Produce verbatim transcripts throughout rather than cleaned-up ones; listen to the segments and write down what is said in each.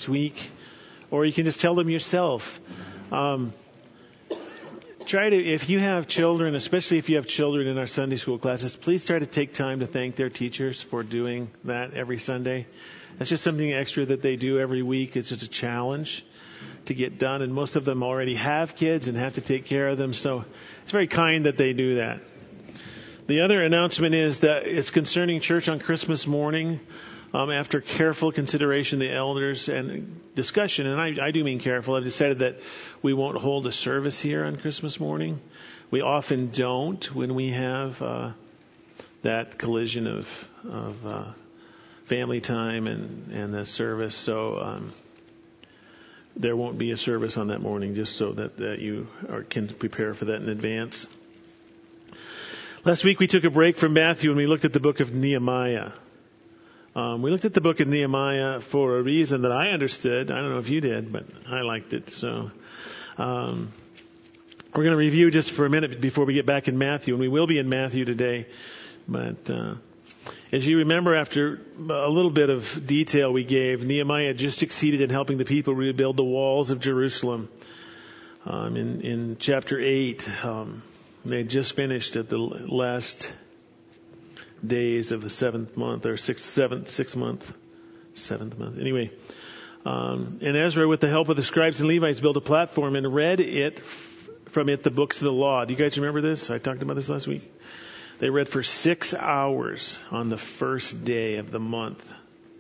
next week, or you can just tell them yourself. Um, try to, if you have children, especially if you have children in our Sunday school classes, please try to take time to thank their teachers for doing that every Sunday. That's just something extra that they do every week. It's just a challenge to get done, and most of them already have kids and have to take care of them, so it's very kind that they do that. The other announcement is that it's concerning church on Christmas morning. Um, after careful consideration, the elders and discussion, and I, I do mean careful, I've decided that we won't hold a service here on Christmas morning. We often don't when we have uh, that collision of, of uh, family time and, and the service. So um, there won't be a service on that morning, just so that, that you are, can prepare for that in advance. Last week we took a break from Matthew and we looked at the book of Nehemiah. Um, we looked at the book of Nehemiah for a reason that I understood. I don't know if you did, but I liked it. So um, we're going to review just for a minute before we get back in Matthew, and we will be in Matthew today. But uh, as you remember, after a little bit of detail we gave, Nehemiah just succeeded in helping the people rebuild the walls of Jerusalem. Um, in, in chapter eight, um, they had just finished at the last days of the seventh month, or sixth, seventh, sixth month, seventh month. Anyway, um, and Ezra, with the help of the scribes and Levites, built a platform and read it from it the books of the law. Do you guys remember this? I talked about this last week. They read for six hours on the first day of the month.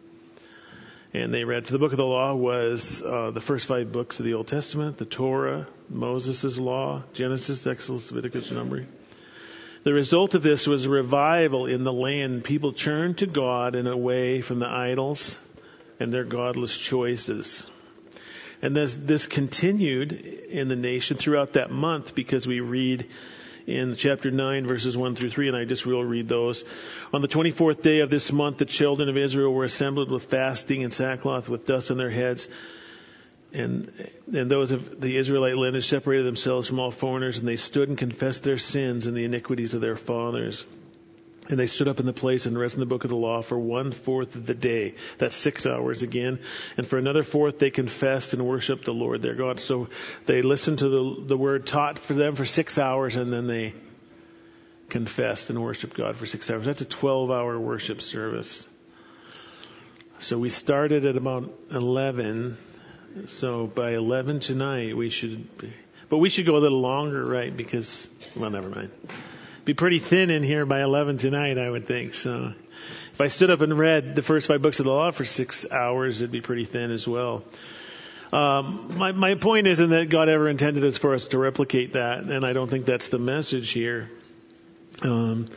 And they read, for the book of the law was uh, the first five books of the Old Testament, the Torah, Moses' law, Genesis, Exodus, Leviticus, Numbering. The result of this was a revival in the land. People turned to God and away from the idols and their godless choices. And this, this continued in the nation throughout that month, because we read in chapter nine, verses one through three, and I just will read those. On the twenty-fourth day of this month, the children of Israel were assembled with fasting and sackcloth with dust on their heads. And, and those of the Israelite lineage separated themselves from all foreigners, and they stood and confessed their sins and the iniquities of their fathers. And they stood up in the place and read from the book of the law for one fourth of the day. That's six hours again. And for another fourth, they confessed and worshiped the Lord their God. So they listened to the, the word taught for them for six hours, and then they confessed and worshiped God for six hours. That's a twelve-hour worship service. So we started at about eleven. So by eleven tonight, we should be, but we should go a little longer, right? Because, well, never mind. Be pretty thin in here by eleven tonight, I would think. So if I stood up and read the first five books of the law for six hours, it'd be pretty thin as well. Um, my, my point isn't that God ever intended it for us to replicate that, and I don't think that's the message here. Um,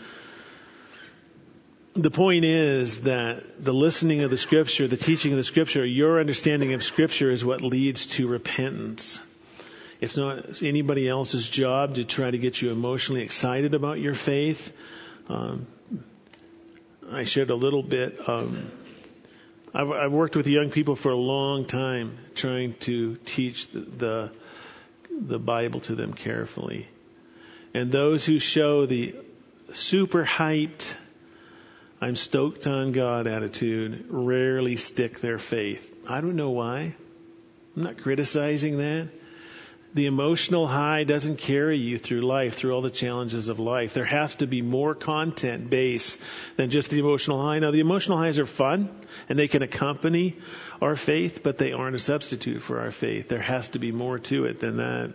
the point is that the listening of the Scripture, the teaching of the Scripture, your understanding of Scripture is what leads to repentance. It's not anybody else's job to try to get you emotionally excited about your faith. Um, I shared a little bit. Um, I've, I've worked with young people for a long time, trying to teach the, the the Bible to them carefully. And those who show the super hyped, I'm stoked on God attitude rarely stick their faith. I don't know why. I'm not criticizing that. The emotional high doesn't carry you through life, through all the challenges of life. There has to be more content base than just the emotional high. Now, the emotional highs are fun, and they can accompany our faith, but they aren't a substitute for our faith. There has to be more to it than that.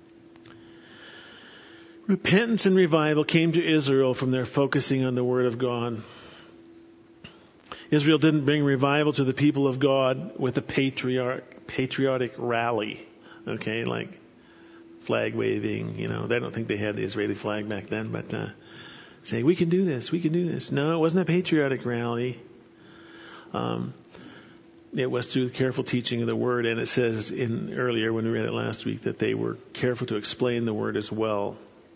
Repentance and revival came to Israel from their focusing on the Word of God. Israel didn't bring revival to the people of God with a patriarch, patriotic rally. Okay, like flag waving, you know, they don't think they had the Israeli flag back then, but uh, say, we can do this, we can do this. No, it wasn't a patriotic rally. Um, it was through the careful teaching of the Word, and it says in earlier when we read it last week that they were careful to explain the Word as well.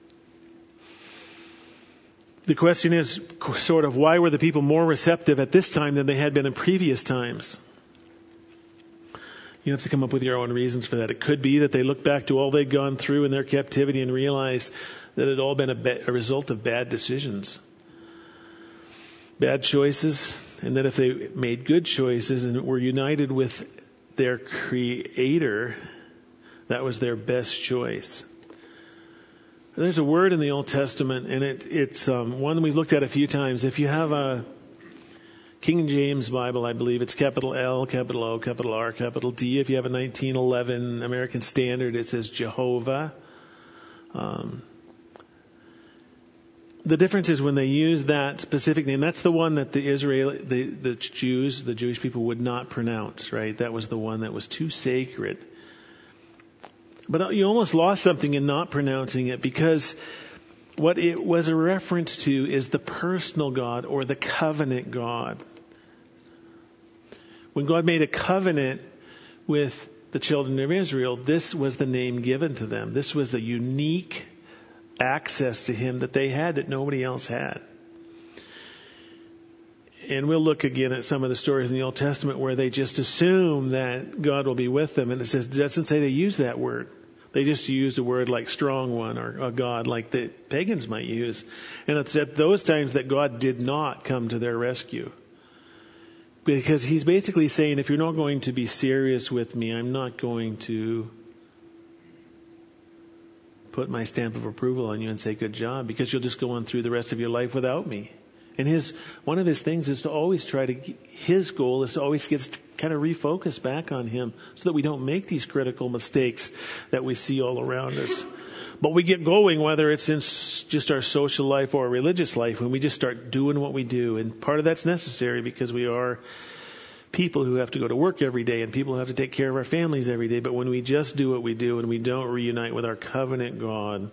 The question is sort of, why were the people more receptive at this time than they had been in previous times? You have to come up with your own reasons for that. It could be that they looked back to all they'd gone through in their captivity and realized that it had all been a, ba- a result of bad decisions, bad choices, and that if they made good choices and were united with their creator, that was their best choice. There's a word in the Old Testament, and it, it's um, one we've looked at a few times. If you have a King James Bible, I believe it's capital L, capital O, capital R, capital D. If you have a nineteen eleven American Standard, it says Jehovah. Um, the difference is when they use that specific name, that's the one that the Israel, the, the Jews, the Jewish people would not pronounce, right? That was the one that was too sacred. But you almost lost something in not pronouncing it, because what it was a reference to is the personal God or the covenant God. When God made a covenant with the children of Israel, this was the name given to them. This was the unique access to Him that they had that nobody else had. And we'll look again at some of the stories in the Old Testament where they just assume that God will be with them. And it says, it doesn't say they use that word. They just use a word like strong one or a God like the pagans might use. And it's at those times that God did not come to their rescue. Because He's basically saying, if you're not going to be serious with me, I'm not going to put my stamp of approval on you and say good job, because you'll just go on through the rest of your life without me. And his one of his things is to always try to, his goal is to always get us to kind of refocus back on Him so that we don't make these critical mistakes that we see all around us. But we get going, whether it's in just our social life or our religious life, when we just start doing what we do. And part of that's necessary because we are people who have to go to work every day and people who have to take care of our families every day. But when we just do what we do and we don't reunite with our covenant God,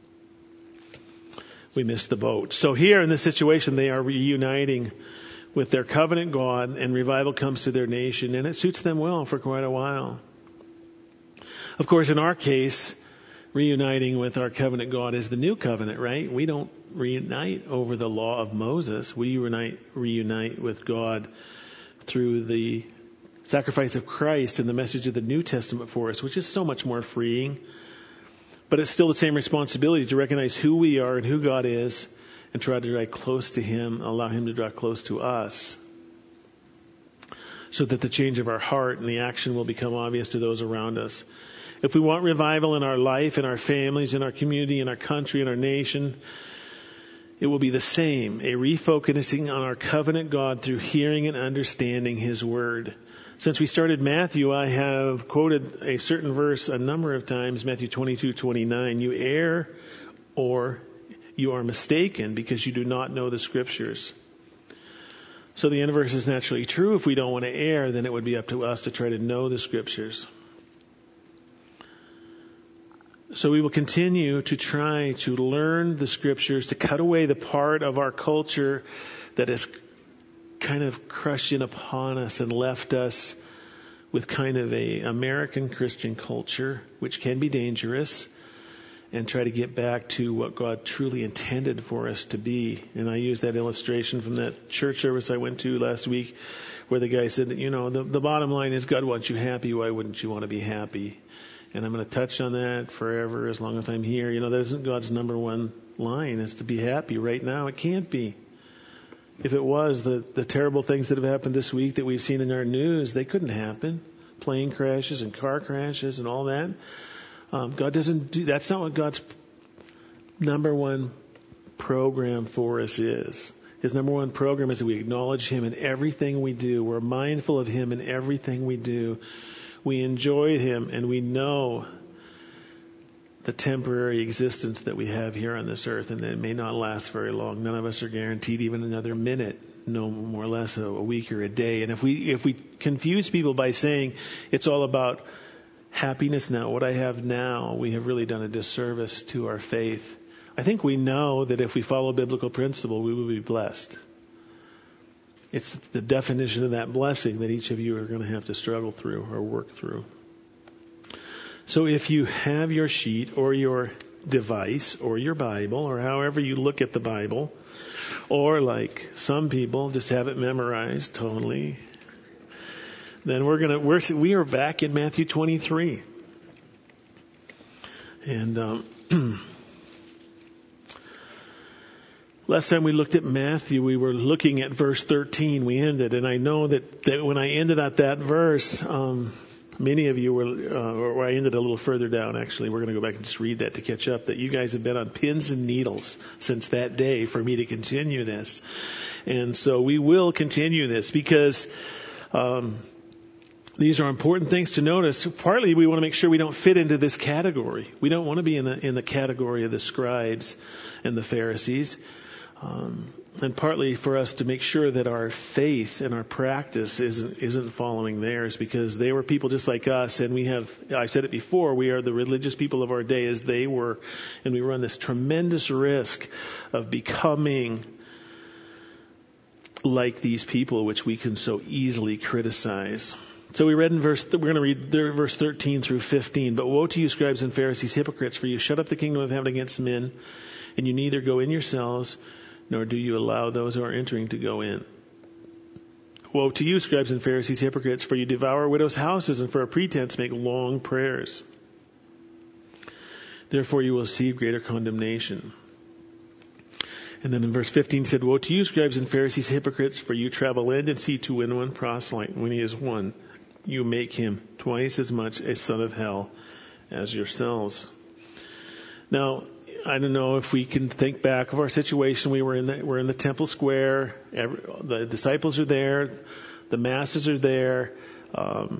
we miss the boat. So here in this situation, they are reuniting with their covenant God, and revival comes to their nation, and it suits them well for quite a while. Of course, in our case, reuniting with our covenant God is the new covenant, right? We don't reunite over the law of Moses. We reunite, reunite with God through the sacrifice of Christ and the message of the New Testament for us, which is so much more freeing. But it's still the same responsibility to recognize who we are and who God is and try to draw close to Him, allow Him to draw close to us, so that the change of our heart and the action will become obvious to those around us. If we want revival in our life, in our families, in our community, in our country, in our nation, it will be the same, a refocusing on our covenant God through hearing and understanding His Word. Since we started Matthew, I have quoted a certain verse a number of times, Matthew twenty-two twenty-nine. You err or you are mistaken because you do not know the Scriptures. So the inverse is naturally true. If we don't want to err, then it would be up to us to try to know the Scriptures. So we will continue to try to learn the Scriptures, to cut away the part of our culture that is kind of crushed in upon us and left us with kind of a American Christian culture, which can be dangerous, and try to get back to what God truly intended for us to be. And I used that illustration from that church service I went to last week, where the guy said that, you know, the, the bottom line is God wants you happy. Why wouldn't you want to be happy? And I'm going to touch on that forever as long as I'm here. You know, that isn't God's number one line, is to be happy right now. It can't be. If it was, the, the terrible things that have happened this week that we've seen in our news, they couldn't happen. Plane crashes and car crashes and all that. Um, God doesn't do, that's not what God's number one program for us is. His number one program is that we acknowledge Him in everything we do. We're mindful of Him in everything we do. We enjoy Him, and we know the temporary existence that we have here on this earth, and that it may not last very long. None of us are guaranteed even another minute, no more or less a, a week or a day. And if we if we confuse people by saying it's all about happiness now, what I have now, we have really done a disservice to our faith. I think we know that if we follow biblical principle, we will be blessed. It's the definition of that blessing that each of you are going to have to struggle through or work through. So if you have your sheet or your device or your Bible, or however you look at the Bible, or like some people just have it memorized totally, then we're gonna we're we are back in Matthew twenty-three, and um, last time we looked at Matthew, we were looking at verse thirteen. We ended, and I know that, that when I ended at that verse, um, Many of you were, uh, or I ended a little further down, actually. We're going to go back and just read that to catch up, that you guys have been on pins and needles since that day for me to continue this. And so we will continue this because um, these are important things to notice. Partly we want to make sure we don't fit into this category. We don't want to be in the in the category of the scribes and the Pharisees. Um, and partly for us to make sure that our faith and our practice isn't isn't following theirs, because they were people just like us, and we have, I've said it before, we are the religious people of our day as they were, and we run this tremendous risk of becoming like these people, which we can so easily criticize. So we read in verse, we're going to read there, verse thirteen through fifteen. But woe to you, scribes and Pharisees, hypocrites, for you shut up the kingdom of heaven against men, and you neither go in yourselves, nor do you allow those who are entering to go in. Woe to you, scribes and Pharisees, hypocrites, for you devour widows' houses, and for a pretense make long prayers. Therefore you will receive greater condemnation. And then in verse fifteen said, woe to you, scribes and Pharisees, hypocrites, for you travel land and sea to win one proselyte. When he is won, you make him twice as much a son of hell as yourselves. Now, I don't know if we can think back of our situation. We were in the, we're in the temple square. Every, the disciples are there. The masses are there. Um,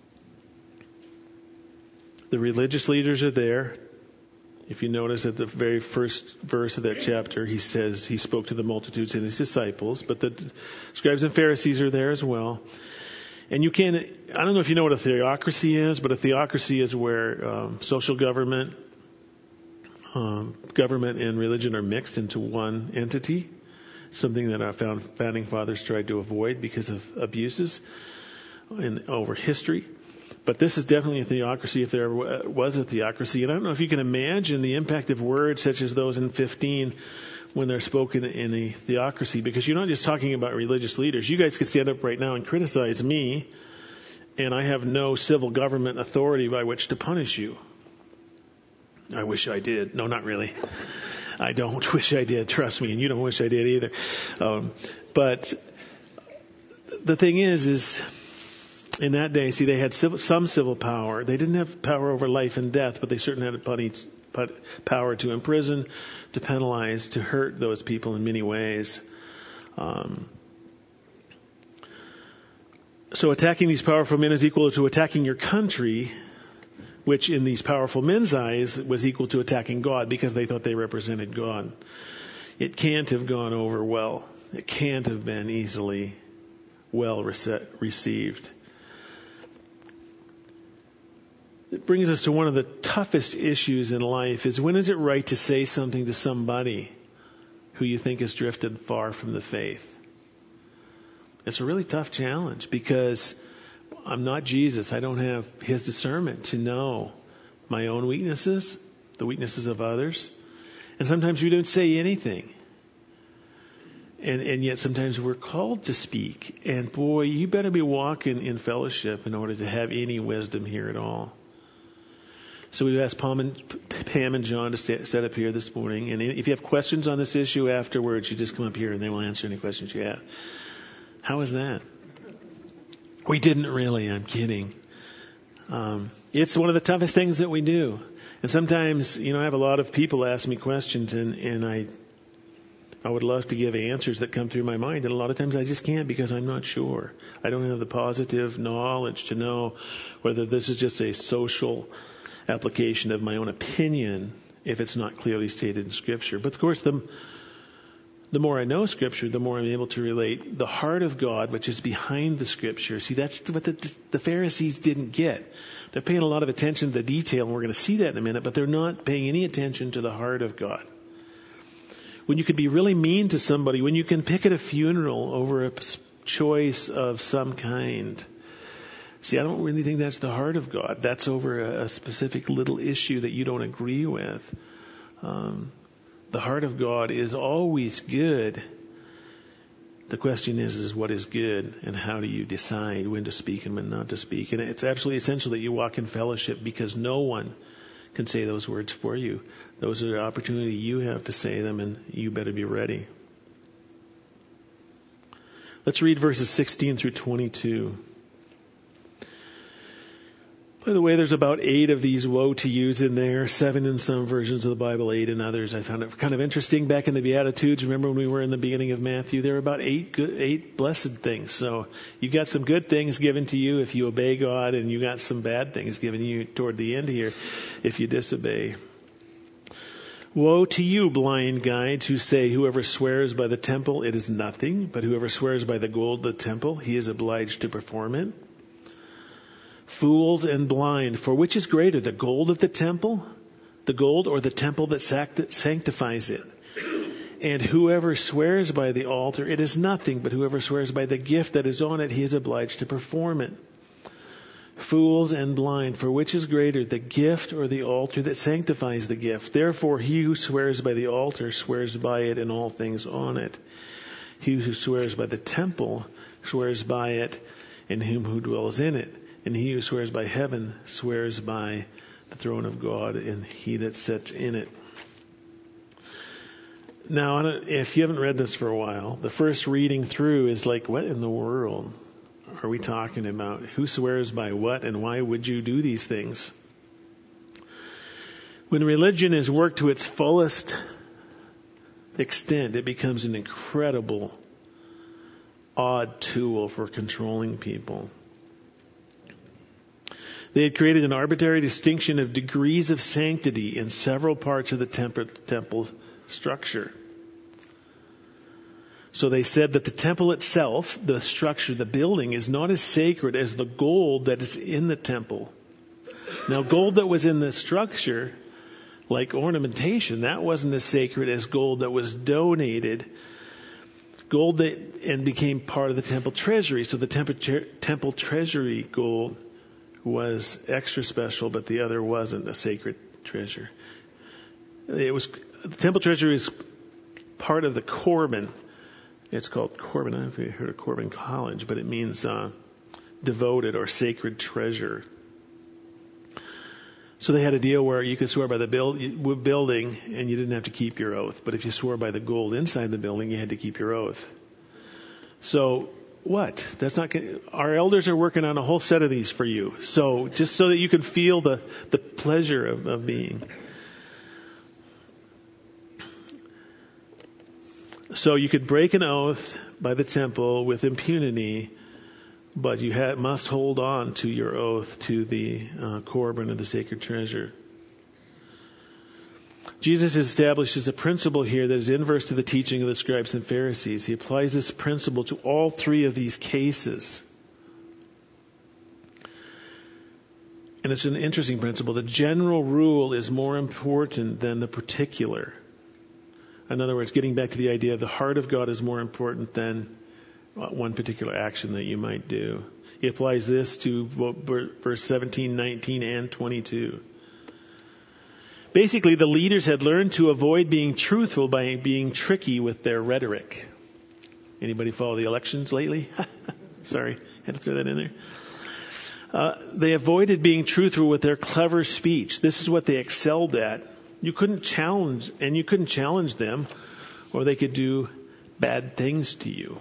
the religious leaders are there. If you notice at the very first verse of that chapter, he says he spoke to the multitudes and his disciples, but the scribes and Pharisees are there as well. And you can, I don't know if you know what a theocracy is, but a theocracy is where um, social government, Um, government and religion are mixed into one entity, something that our found, founding fathers tried to avoid because of abuses in, over history. But this is definitely a theocracy, if there ever was a theocracy. And I don't know if you can imagine the impact of words such as those in fifteen when they're spoken in a theocracy, because you're not just talking about religious leaders. You guys could stand up right now and criticize me, and I have no civil government authority by which to punish you. I wish I did. No, not really. I don't wish I did. Trust me. And you don't wish I did either. Um, but the thing is, is in that day, see, they had civil, some civil power. They didn't have power over life and death, but they certainly had plenty, power to imprison, to penalize, to hurt those people in many ways. Um, so attacking these powerful men is equal to attacking your country, which in these powerful men's eyes was equal to attacking God, because they thought they represented God. It can't have gone over well. It can't have been easily well received. It brings us to one of the toughest issues in life, is when is it right to say something to somebody who you think has drifted far from the faith? It's a really tough challenge, because I'm not Jesus. I don't have his discernment to know my own weaknesses, the weaknesses of others. And sometimes we don't say anything. And, and yet sometimes we're called to speak. And boy, you better be walking in fellowship in order to have any wisdom here at all. So we've asked Pam and, Pam and John to stay, set up here this morning. And if you have questions on this issue afterwards, you just come up here and they will answer any questions you have. How is that? We didn't really. I'm kidding. Um, it's one of the toughest things that we do. And sometimes, you know, I have a lot of people ask me questions, and, and I, I would love to give answers that come through my mind. And a lot of times I just can't, because I'm not sure. I don't have the positive knowledge to know whether this is just a social application of my own opinion, if it's not clearly stated in Scripture. But of course, the The more I know Scripture, the more I'm able to relate the heart of God, which is behind the Scripture. See, that's what the, the Pharisees didn't get. They're paying a lot of attention to the detail, and we're going to see that in a minute, but they're not paying any attention to the heart of God. When you can be really mean to somebody, when you can pick at a funeral over a choice of some kind. See, I don't really think that's the heart of God. That's over a, a specific little issue that you don't agree with. Um, The heart of God is always good. The question is, is what is good, and how do you decide when to speak and when not to speak? And it's absolutely essential that you walk in fellowship, because no one can say those words for you. Those are the opportunity you have to say them, and you better be ready. Let's read verses sixteen through twenty-two. By the way, there's about eight of these woe to yous in there, seven in some versions of the Bible, eight in others. I found it kind of interesting. Back in the Beatitudes, remember when we were in the beginning of Matthew, there were about eight good, eight blessed things. So you've got some good things given to you if you obey God, and you got some bad things given to you toward the end here if you disobey. Woe to you, blind guides, who say, whoever swears by the temple, it is nothing, but whoever swears by the gold of the temple, he is obliged to perform it. Fools and blind, for which is greater, the gold of the temple, the gold, or the temple that sanctifies it? And whoever swears by the altar, it is nothing, but whoever swears by the gift that is on it, he is obliged to perform it. Fools and blind, for which is greater, the gift or the altar that sanctifies the gift? Therefore, he who swears by the altar swears by it and all things on it. He who swears by the temple swears by it and him who dwells in it. And he who swears by heaven swears by the throne of God and he that sits in it. Now, if you haven't read this for a while, the first reading through is like, what in the world are we talking about? Who swears by what, and why would you do these things? When religion is worked to its fullest extent, it becomes an incredible, odd tool for controlling people. They had created an arbitrary distinction of degrees of sanctity in several parts of the temple, temple structure. So they said that the temple itself, the structure, the building, is not as sacred as the gold that is in the temple. Now, gold that was in the structure, like ornamentation, that wasn't as sacred as gold that was donated. Gold that and became part of the temple treasury. So the temple, temple treasury gold was extra special, but the other wasn't a sacred treasure. It was the temple treasury is part of the Corban. It's called Corban. I don't know if you heard of Corban College, but it means uh, devoted or sacred treasure. So they had a deal where you could swear by the build, building and you didn't have to keep your oath. But if you swore by the gold inside the building, you had to keep your oath. So what? That's not. Our elders are working on a whole set of these for you. So just so that you can feel the the pleasure of, of being. So you could break an oath by the temple with impunity, but you ha- must hold on to your oath to the uh, Corban of the sacred treasure. Jesus establishes a principle here that is inverse to the teaching of the scribes and Pharisees. He applies this principle to all three of these cases. And it's an interesting principle. The general rule is more important than the particular. In other words, getting back to the idea, the heart of God is more important than one particular action that you might do. He applies this to verse seventeen, nineteen, and twenty-two. Basically, the leaders had learned to avoid being truthful by being tricky with their rhetoric. Anybody follow the elections lately? Sorry, had to throw that in there. Uh, they avoided being truthful with their clever speech. This is what they excelled at. You couldn't challenge, and you couldn't challenge them, or they could do bad things to you.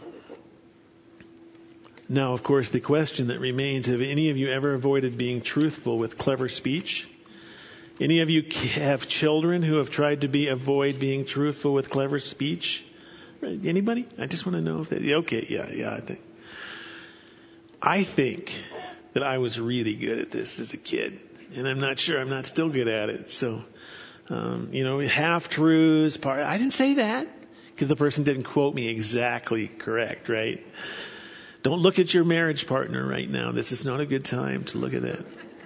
Now, of course, the question that remains, have any of you ever avoided being truthful with clever speech? Any of you have children who have tried to be avoid being truthful with clever speech? Anybody? I just want to know if they, okay, yeah, yeah, I think. I think that I was really good at this as a kid, and I'm not sure I'm not still good at it. So, um, you know, half-truths, part, I didn't say that because the person didn't quote me exactly correct, right? Don't look at your marriage partner right now. This is not a good time to look at that.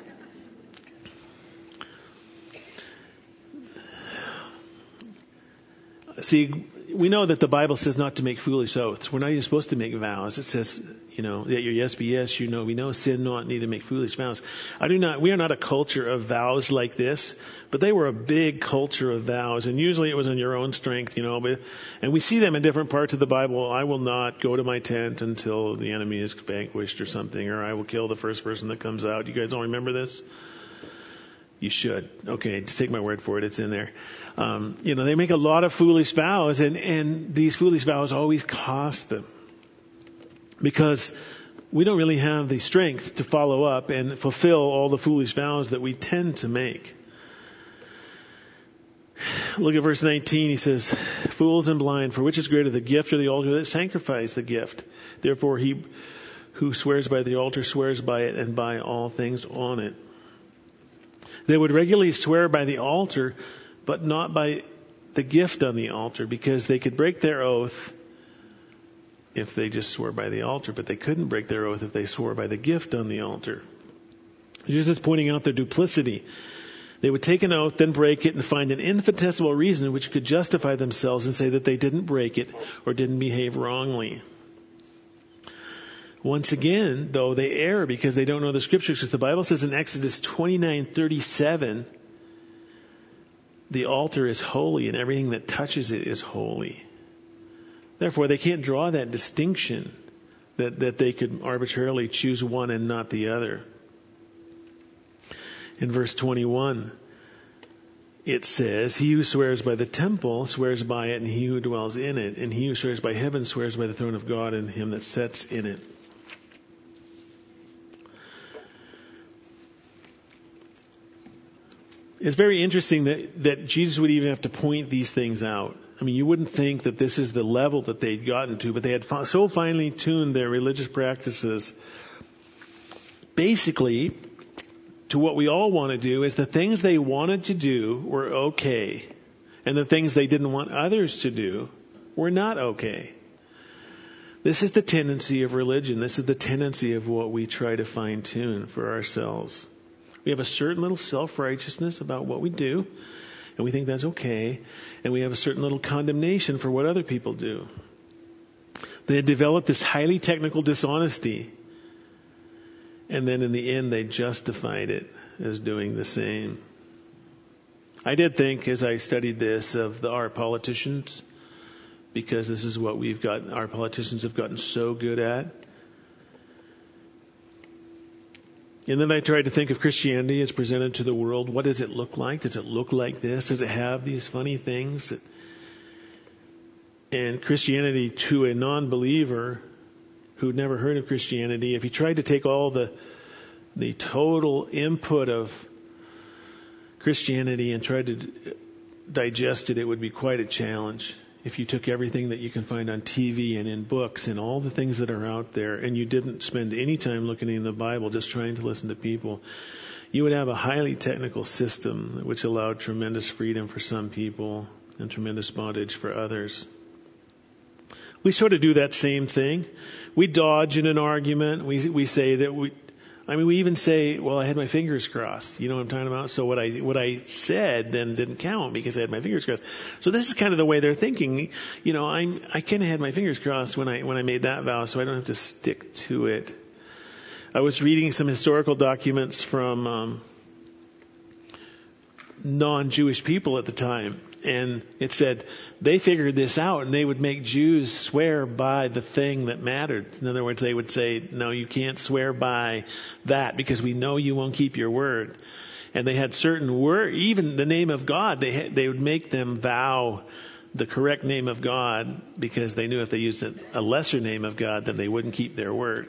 See, we know that the Bible says not to make foolish oaths. We're not even supposed to make vows. It says, you know, that your yes be yes, you know, we know sin not need to make foolish vows. I do not, we are not a culture of vows like this, but they were a big culture of vows. And usually it was on your own strength, you know, but, and we see them in different parts of the Bible. I will not go to my tent until the enemy is vanquished or something, or I will kill the first person that comes out. You guys all remember this? You should. Okay, just take my word for it. It's in there. Um, you know, they make a lot of foolish vows, and, and these foolish vows always cost them. Because we don't really have the strength to follow up and fulfill all the foolish vows that we tend to make. Look at verse nineteen. He says, fools and blind, for which is greater, the gift or the altar that sanctifies the gift? Therefore he who swears by the altar swears by it and by all things on it. They would regularly swear by the altar, but not by the gift on the altar, because they could break their oath if they just swore by the altar, but they couldn't break their oath if they swore by the gift on the altar. Jesus is pointing out their duplicity. They would take an oath, then break it, and find an infinitesimal reason which could justify themselves and say that they didn't break it or didn't behave wrongly. Once again, though, they err because they don't know the Scriptures. Because the Bible says in Exodus twenty-nine thirty-seven, the altar is holy and everything that touches it is holy. Therefore, they can't draw that distinction that, that they could arbitrarily choose one and not the other. In verse twenty-one, it says, he who swears by the temple swears by it, and he who dwells in it. And he who swears by heaven swears by the throne of God and him that sits in it. It's very interesting that, that Jesus would even have to point these things out. I mean, you wouldn't think that this is the level that they'd gotten to, but they had so finely tuned their religious practices, basically, to what we all want to do, is the things they wanted to do were okay, and the things they didn't want others to do were not okay. This is the tendency of religion. This is the tendency of what we try to fine-tune for ourselves. We have a certain little self-righteousness about what we do, and we think that's okay, and we have a certain little condemnation for what other people do. They had developed this highly technical dishonesty, and then in the end they justified it as doing the same. I did think, as I studied this, of the, our politicians, because this is what we've got, our politicians have gotten so good at. And then I tried to think of Christianity as presented to the world. What does it look like? Does it look like this? Does it have these funny things? And Christianity to a non-believer who'd never heard of Christianity, if he tried to take all the the total input of Christianity and tried to digest it, it would be quite a challenge. If you took everything that you can find on T V and in books and all the things that are out there, and you didn't spend any time looking in the Bible, just trying to listen to people, you would have a highly technical system which allowed tremendous freedom for some people and tremendous bondage for others. We sort of do that same thing. We dodge in an argument. We we say that we, I mean, we even say, well, I had my fingers crossed. You know what I'm talking about? So what I what I said then didn't count because I had my fingers crossed. So this is kind of the way they're thinking. You know, I I kind of had my fingers crossed when I when I made that vow, so I don't have to stick to it. I was reading some historical documents from um, non-Jewish people at the time, and it said they figured this out, and they would make Jews swear by the thing that mattered. In other words, they would say, no, you can't swear by that because we know you won't keep your word. And they had certain word, even the name of God, they had, they would make them vow the correct name of God because they knew if they used a lesser name of God, then they wouldn't keep their word.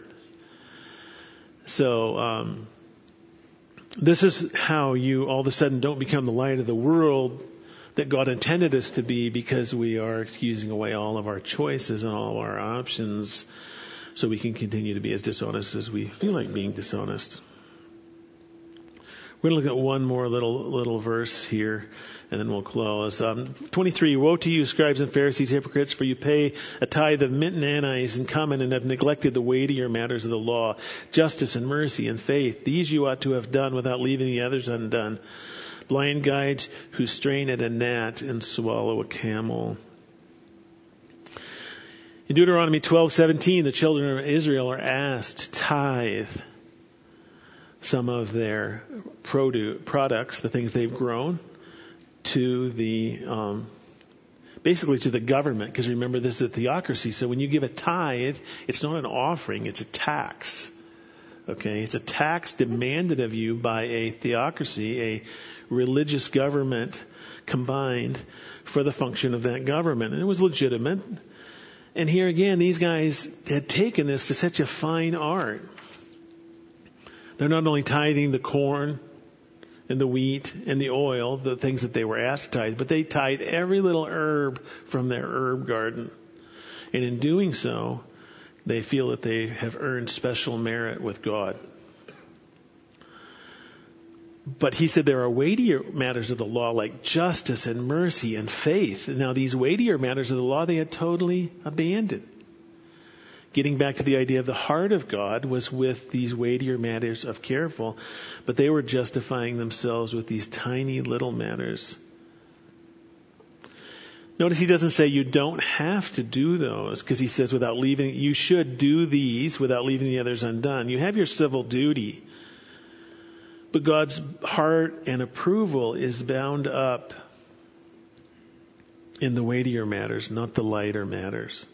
So, um, this is how you all of a sudden don't become the light of the world that God intended us to be, because we are excusing away all of our choices and all of our options so we can continue to be as dishonest as we feel like being dishonest. We're going to look at one more little little verse here, and then we'll close. Um, twenty-three, woe to you, scribes and Pharisees, hypocrites, for you pay a tithe of mint and anise and cumin and have neglected the weightier matters of the law, justice and mercy and faith. These you ought to have done without leaving the others undone. Blind guides who strain at a gnat and swallow a camel. In Deuteronomy twelve seventeen, the children of Israel are asked to tithe some of their produce, products, the things they've grown, to the um, basically to the government. Because remember, this is a theocracy. So when you give a tithe, it's not an offering; it's a tax. Okay, it's a tax demanded of you by a theocracy, a religious government combined for the function of that government. And it was legitimate. And here again, these guys had taken this to such a fine art. They're not only tithing the corn and the wheat and the oil, the things that they were asked to tithe, but they tithe every little herb from their herb garden. And in doing so, they feel that they have earned special merit with God. But he said there are weightier matters of the law like justice and mercy and faith. Now these weightier matters of the law they had totally abandoned. Getting back to the idea of the heart of God was with these weightier matters of careful, but they were justifying themselves with these tiny little matters. Notice he doesn't say you don't have to do those, because he says without leaving, you should do these without leaving the others undone. You have your civil duty. But God's heart and approval is bound up in the weightier matters, not the lighter matters.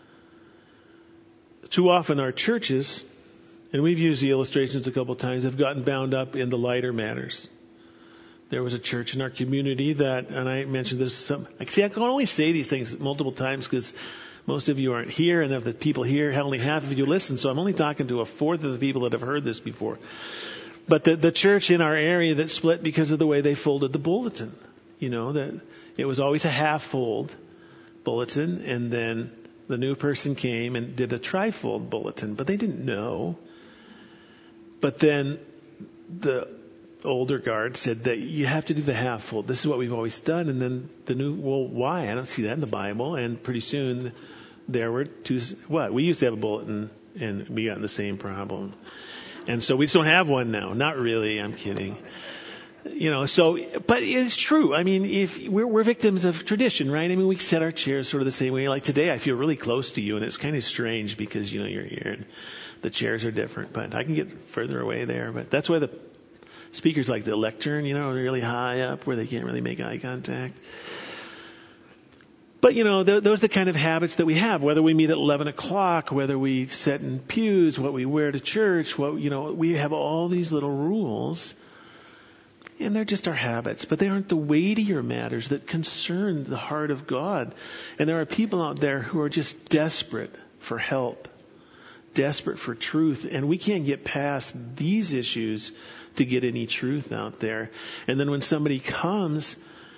Too often our churches, and we've used the illustrations a couple of times, have gotten bound up in the lighter matters. There was a church in our community that, and I mentioned this, some, see, I can only say these things multiple times because most of you aren't here, and of the people here, only half of you listen, so I'm only talking to a fourth of the people that have heard this before. But the, the church in our area that split because of the way they folded the bulletin. You know, that it was always a half-fold bulletin, and then the new person came and did a tri-fold bulletin, but they didn't know. But then the older guard said that you have to do the half-fold. This is what we've always done. And then the new, well, why? I don't see that in the Bible. And pretty soon there were two, what? We used to have a bulletin, and we got in the same problem. And so we just don't have one now. Not really. I'm kidding. You know, so, but it's true. I mean, if we're, we're victims of tradition, right? I mean, we set our chairs sort of the same way. Like today, I feel really close to you, and it's kind of strange because, you know, you're here and the chairs are different, but I can get further away there. But that's why the speakers like the lectern, you know, are really high up where they can't really make eye contact. But, you know, th- those are the kind of habits that we have, whether we meet at eleven o'clock, whether we sit in pews, what we wear to church, what, you know, we have all these little rules, and they're just our habits, but they aren't the weightier matters that concern the heart of God. And there are people out there who are just desperate for help, desperate for truth, and we can't get past these issues to get any truth out there. And then when somebody comes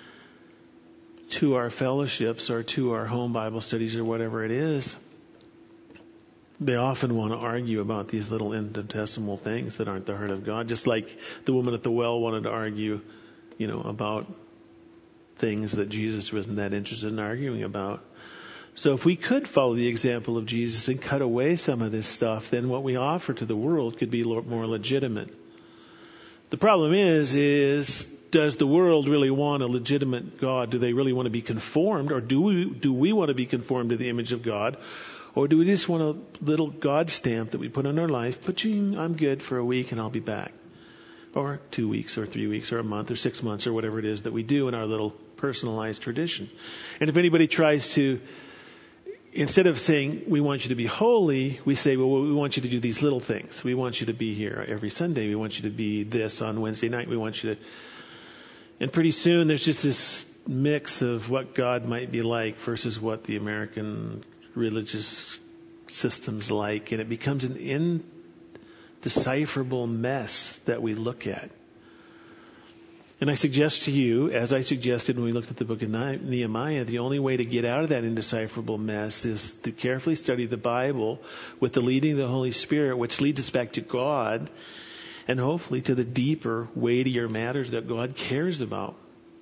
to our fellowships or to our home Bible studies or whatever it is, they often want to argue about these little infinitesimal things that aren't the heart of God. Just like the woman at the well wanted to argue, you know, about things that Jesus wasn't that interested in arguing about. So if we could follow the example of Jesus and cut away some of this stuff, then what we offer to the world could be more legitimate. The problem is, is does the world really want a legitimate God? Do they really want to be conformed? Or do we, do we want to be conformed to the image of God? Or do we just want a little God stamp that we put on our life? But I'm good for a week and I'll be back. Or two weeks or three weeks or a month or six months or whatever it is that we do in our little personalized tradition. And if anybody tries to, instead of saying we want you to be holy, we say, well, we want you to do these little things. We want you to be here every Sunday. We want you to be this on Wednesday night. We want you to... And pretty soon there's just this mix of what God might be like versus what the American religious system's like. And it becomes an indecipherable mess that we look at. And I suggest to you, as I suggested when we looked at the book of Nehemiah, the only way to get out of that indecipherable mess is to carefully study the Bible with the leading of the Holy Spirit, which leads us back to God, and hopefully to the deeper, weightier matters that God cares about.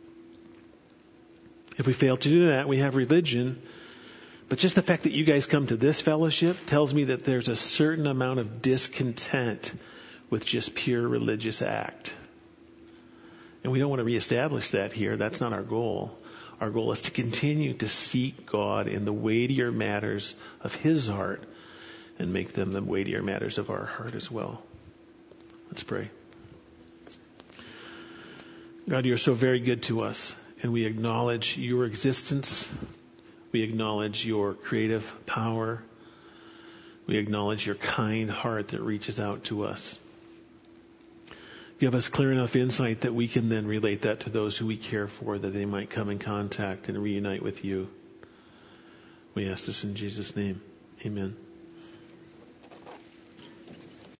If we fail to do that, we have religion. But just the fact that you guys come to this fellowship tells me that there's a certain amount of discontent with just pure religious act. And we don't want to reestablish that here. That's not our goal. Our goal is to continue to seek God in the weightier matters of His heart and make them the weightier matters of our heart as well. Let's pray. God, you're so very good to us, and we acknowledge your existence. We acknowledge your creative power. We acknowledge your kind heart that reaches out to us. Give us clear enough insight that we can then relate that to those who we care for, that they might come in contact and reunite with you. We ask this in Jesus' name. Amen.